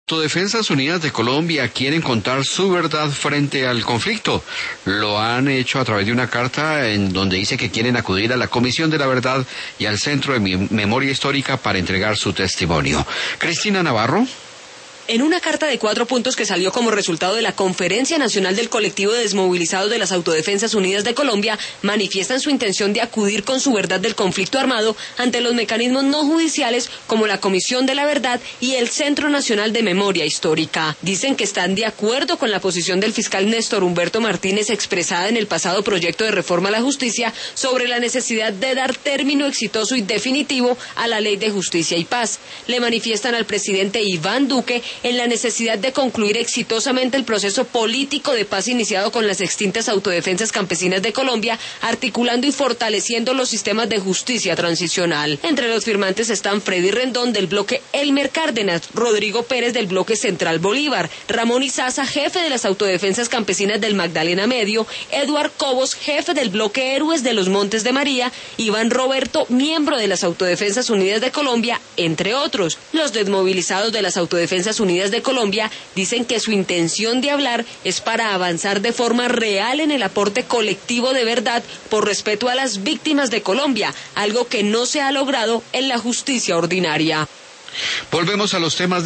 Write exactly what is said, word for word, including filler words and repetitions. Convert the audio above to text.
Autodefensas Unidas de Colombia quieren contar su verdad frente al conflicto. Lo han hecho a través de una carta en donde dice que quieren acudir a la Comisión de la Verdad y al Centro de Memoria Histórica para entregar su testimonio. Cristina Navarro. En una carta de cuatro puntos que salió como resultado de la Conferencia Nacional del Colectivo de Desmovilizados de las Autodefensas Unidas de Colombia, manifiestan su intención de acudir con su verdad del conflicto armado ante los mecanismos no judiciales como la Comisión de la Verdad y el Centro Nacional de Memoria Histórica. Dicen que están de acuerdo con la posición del fiscal Néstor Humberto Martínez expresada en el pasado proyecto de reforma a la justicia sobre la necesidad de dar término exitoso y definitivo a la Ley de Justicia y Paz. Le manifiestan al presidente Iván Duque en la necesidad de concluir exitosamente el proceso político de paz iniciado con las extintas autodefensas campesinas de Colombia, articulando y fortaleciendo los sistemas de justicia transicional. Entre los firmantes están Freddy Rendón del bloque Elmer Cárdenas, Rodrigo Pérez del bloque Central Bolívar, Ramón Izaza, jefe de las autodefensas campesinas del Magdalena Medio, Eduard Cobos, jefe del bloque Héroes de los Montes de María, Iván Roberto, miembro de las Autodefensas Unidas de Colombia, entre otros. Los desmovilizados de las Autodefensas Unidas de Colombia dicen que su intención de hablar es para avanzar de forma real en el aporte colectivo de verdad por respeto a las víctimas de Colombia, algo que no se ha logrado en la justicia ordinaria. Volvemos a los temas